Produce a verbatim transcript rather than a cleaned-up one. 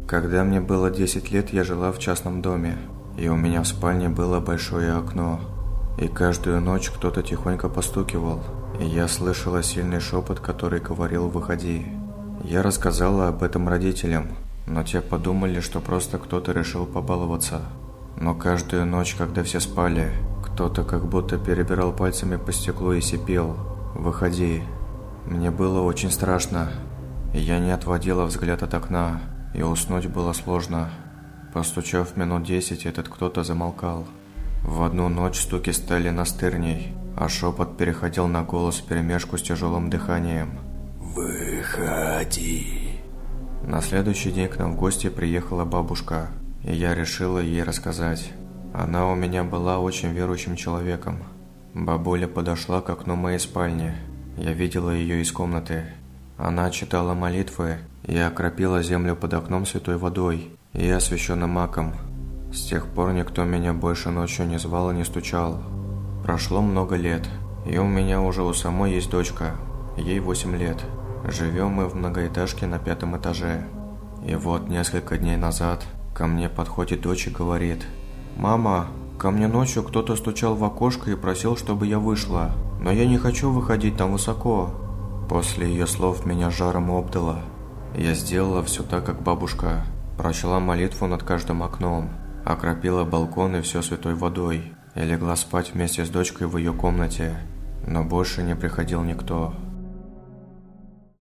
Когда мне было десять лет, я жила в частном доме, и у меня в спальне было большое окно. И каждую ночь кто-то тихонько постукивал, и я слышала сильный шепот, который говорил «выходи». Я рассказала об этом родителям, но те подумали, что просто кто-то решил побаловаться. Но каждую ночь, когда все спали, кто-то как будто перебирал пальцами по стеклу и сипел «выходи». Мне было очень страшно, и я не отводила взгляд от окна, и уснуть было сложно. Постучав минут десять, этот кто-то замолкал. В одну ночь стуки стали настырней, а шепот переходил на голос вперемешку с тяжелым дыханием. «Выходи». На следующий день к нам в гости приехала бабушка, и я решила ей рассказать. Она у меня была очень верующим человеком. Бабуля подошла к окну моей спальни. Я видела ее из комнаты. Она читала молитвы и окропила землю под окном святой водой и освященным маком. С тех пор никто меня больше ночью не звал и не стучал. Прошло много лет, и у меня уже у самой есть дочка, ей восемь лет. Живем мы в многоэтажке на пятом этаже. И вот несколько дней назад ко мне подходит дочь и говорит: «Мама, ко мне ночью кто-то стучал в окошко и просил, чтобы я вышла, но я не хочу выходить, там высоко». После ее слов меня жаром обдало. Я сделала все так, как бабушка. Прочла молитву над каждым окном, окропила балкон и все святой водой и легла спать вместе с дочкой в ее комнате, но больше не приходил никто.